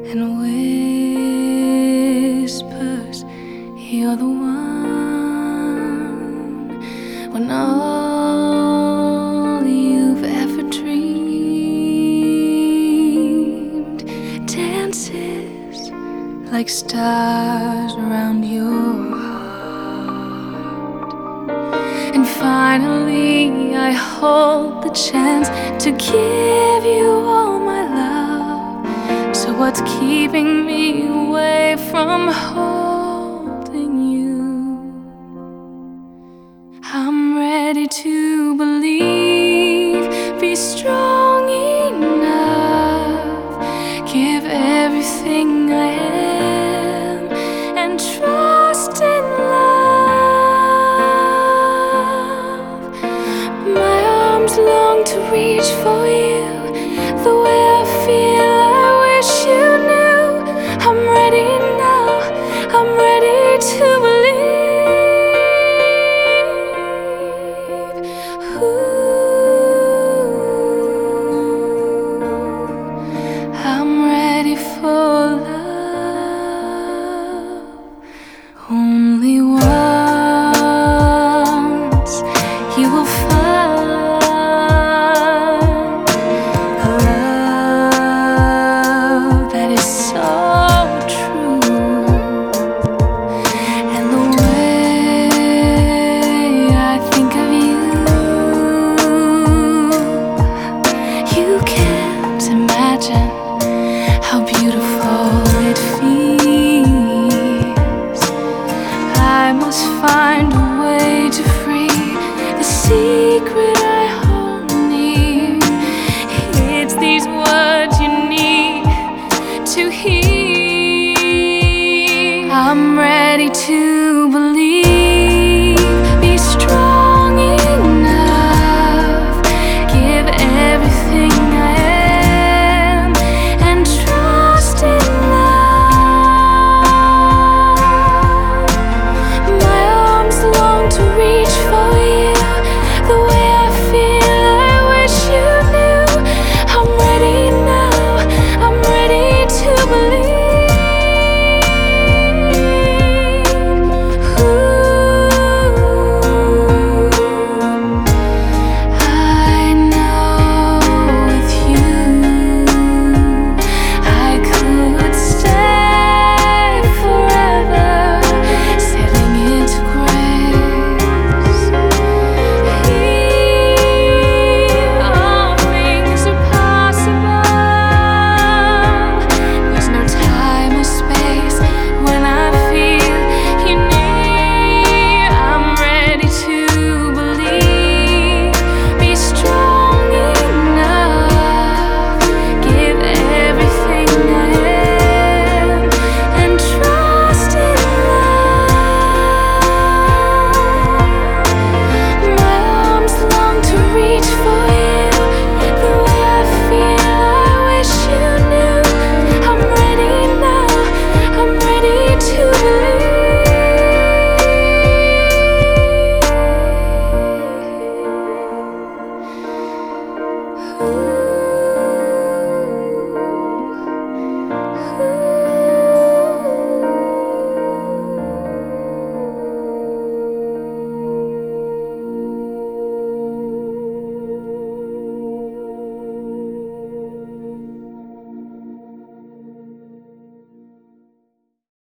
and whispers, you're the one, when all you've ever dreamed dances like stars around your heart. And finally I hold the chance to give you all my love. So what's keeping me away from holding you? I'm ready to believe, be strong enough, give everything I am, and trust in love. My arms long to reach for you, the way I feel I wish you knew. I'm ready now, I'm ready to believe. I'm ready for love. Only once you will find a love that is so true. And the way I think of you can't imagine.